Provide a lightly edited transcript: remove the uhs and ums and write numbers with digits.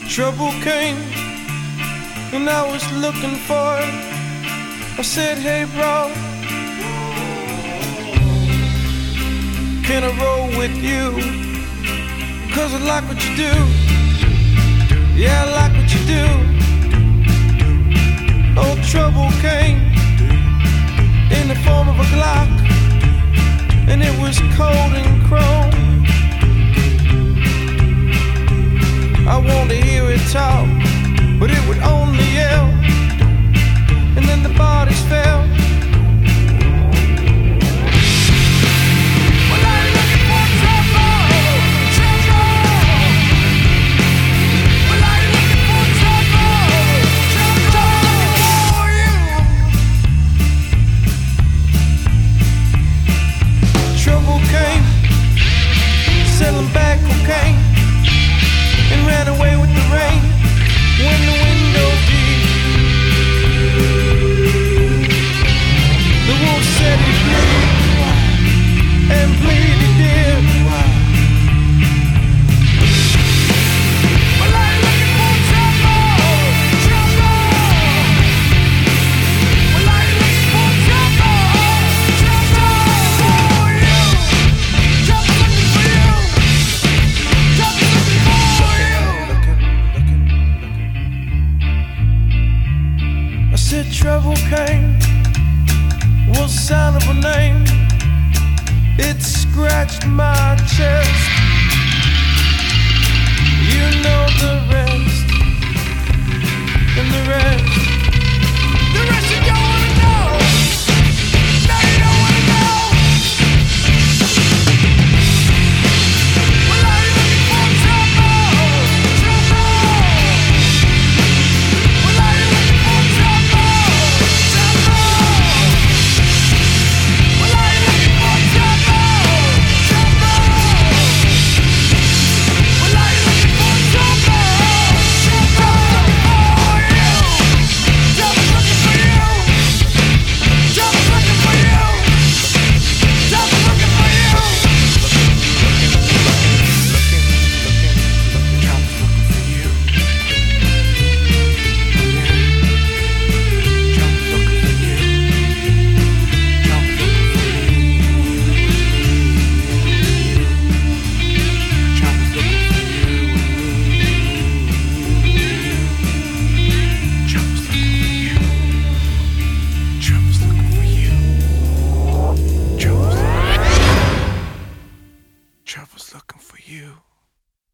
Trouble came when I was looking for it. I said, hey bro, can I roll with you? 'Cause I like what you do. Yeah, I like what you do. Oh, trouble came in the form of a Glock, and it was cold and chrome. I wanted to hear it talk, but it would only yell, and then the bodies fell. Trouble came, selling back cocaine, and ran away with the rain when the window beat. The wolf said he bleed, and bleed he did. Well, I ain't looking for trouble, trouble. Well, I ain't looking for trouble, trouble for you. Trouble looking for you. Trouble looking for you. I said trouble came, was the sound of a name. It scratched my chest. You know the rest, and the rest. The rest you don't wanna know. No, you don't wanna know. Well, I ain't looking for trouble, trouble. Well, I ain't looking for trouble, trouble. Well, I ain't looking for trouble, trouble. Well, I ain't looking for trouble, trouble for you. Trouble's looking for you. Trouble's looking for you. Trouble's looking for you. Trouble's looking for you.